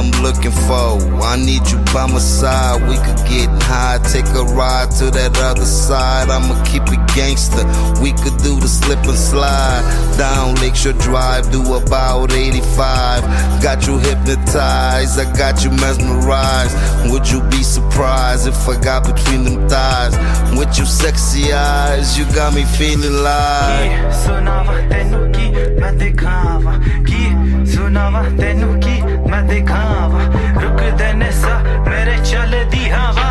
I'm looking for. I need you by my side. We could get high, take a ride to that other side. I'ma keep it gangster. We could do the slip and slide down Lakeshore Drive, do about 85. Got you hypnotized, I got you mesmerized. Would you be surprised if I got between them thighs? With your sexy eyes, you got me feeling like. सुनावा तेनू की मैं दिखावा की सुनावा तेनू की मैं दिखावा रुक देने सा मेरे चल दी हवा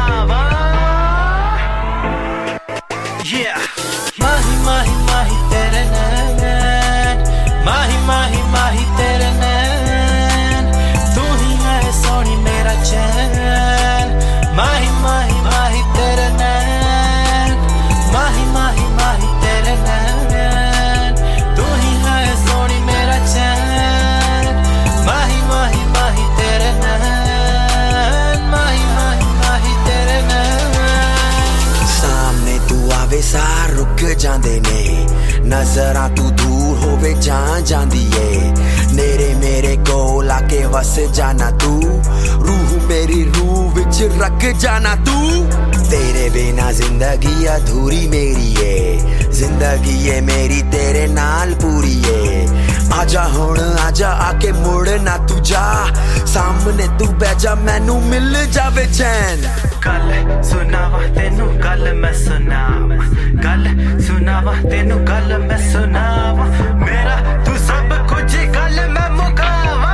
Yeah माही माही माही तेरे नैन माही माही माही तेरे नैन तू ही है सोनी मेरा चैन माही माही माही तेरे नैन माही माही माही तेरे नैन तू ही है सोनी मेरा चैन माही माही माही तेरे नैन माही माही माही तेरे नैन सामने तू आवे सार रुक जांदे ने नजरां तू दूर होवे जान जांदी ए नेरे मेरे कोल आके वस जाना तू रूह मेरी रूह विच रख जाना तू तेरे बिना जिंदगी अधूरी मेरी है जिंदगी है मेरी तेरे नाल पूरी है आजा हुण आजा आके मुड़ ना तू जा सामने तू बैजा मैनू मिल जावे चैन गल सुनावा तेनू गल मैं सुनावा गल सुनावा तेनू गल मैं सुनावा मेरा तू सब कुछ गल मैं मुकावा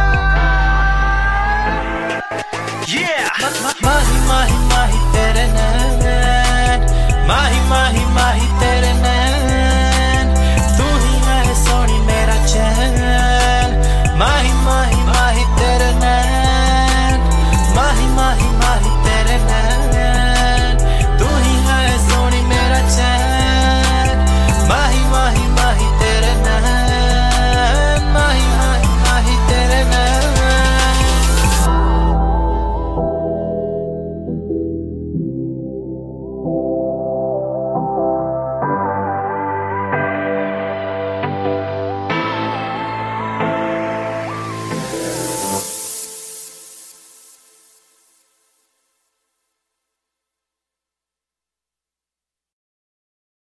माही माही माही तेरे नैन माही माही माही तेरे नैन